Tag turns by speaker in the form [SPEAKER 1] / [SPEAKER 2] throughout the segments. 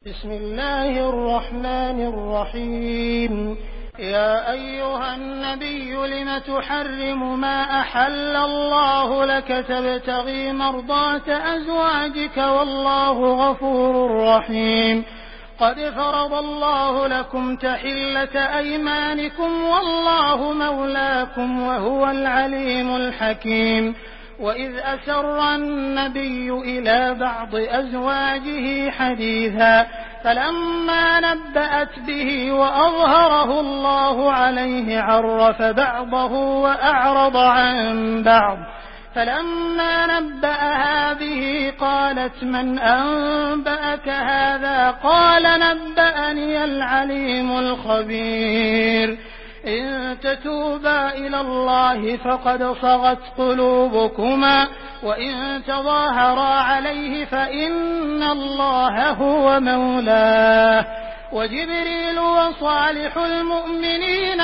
[SPEAKER 1] بسم الله الرحمن الرحيم. يا أيها النبي لم تحرم ما أحل الله لك تبتغي مرضات أزواجك والله غفور رحيم. قد فرض الله لكم تحلة أيمانكم والله مولاكم وهو العليم الحكيم. وإذ أسر النبي إلى بعض أزواجه حديثا فلما نبأت به وأظهره الله عليه عرف بعضه وأعرض عن بعض. فلما نبأها به قالت من أنبأك هذا؟ قال نبأني العليم الخبير. إن تتوبا إلى الله فقد صغت قلوبكما وإن تظاهرا عليه فإن الله هو مولاه وجبريل وصالح المؤمنين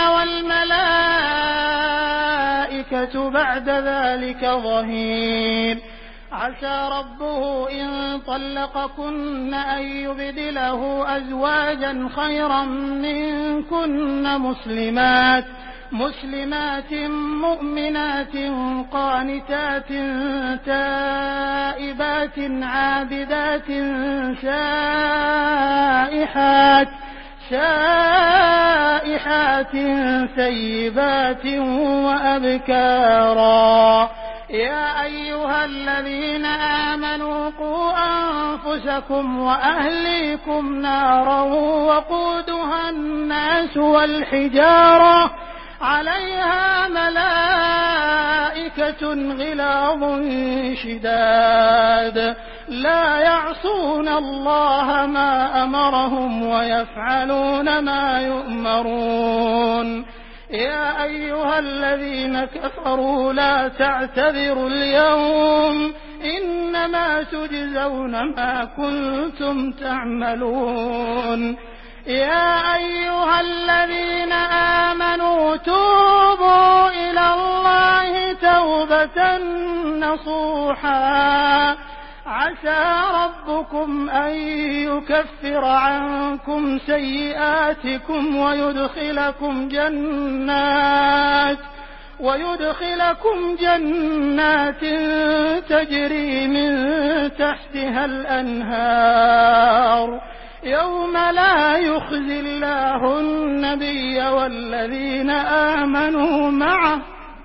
[SPEAKER 1] والملائكة بعد ذلك ظهير. عسى ربه إن طلقكن أن يبدله أزواجا خيرا منكن مسلمات مؤمنات قانتات تائبات عابدات سائحات ثيبات وأبكارا. يا أيها الذين آمنوا قوا أنفسكم وأهليكم نارا وقودها الناس والحجارة عليها ملائكة غلاظ شداد لا يعصون الله ما أمرهم ويفعلون ما يؤمرون. يا أيها الذين كفروا لا تعتذروا اليوم إنما تجزون ما كنتم تعملون. يا أيها الذين آمنوا توبوا إلى الله توبة نصوحا عسى ربكم أن يكفر عنكم سيئاتكم ويدخلكم جنات تجري من تحتها الأنهار يوم لا يخزي الله النبي والذين آمنوا معه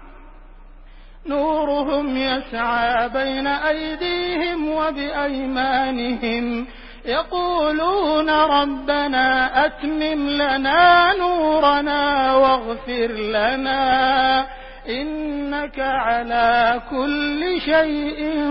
[SPEAKER 1] نورهم يسعى بين أيديهم وبأيمانهم يقولون ربنا أتمم لنا نورنا واغفر لنا إنك على كل شيء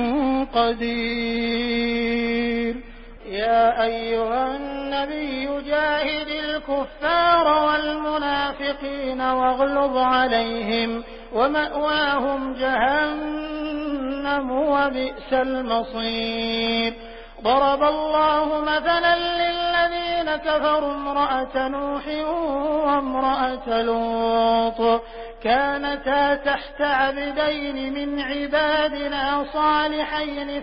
[SPEAKER 1] قدير. يا أيها النبي جاهد الكفار والمنافقين واغلظ عليهم ومأواهم جهنم وبئس المصير. ضرب الله مثلا للذين كفروا امرأة نوح وامرأة لوط كانتا تحت عبدين من عبادنا صالحين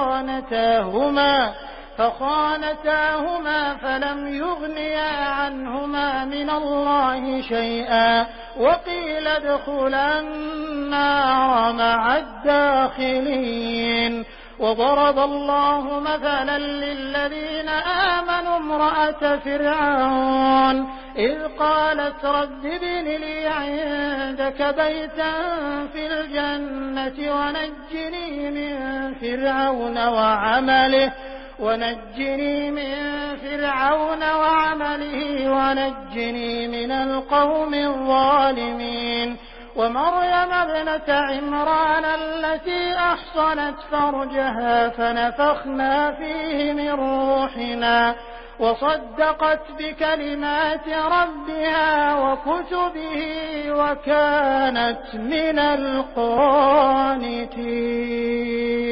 [SPEAKER 1] فخانتاهما فلم يغنيا عنهما من الله شيئا وقيل ادخلا النار مع الداخلين. وضرب الله مثلا للذين آمنوا امرأة فرعون إذ قالت رب ابن لي عندك بيتا في الجنة ونجني من فرعون وعمله ونجني من القوم الظالمين. ومريم ابنة عمران التي أحصنت فرجها فنفخنا فيه من روحنا وصدقت بكلمات ربها وكتبه وكانت من القانتين.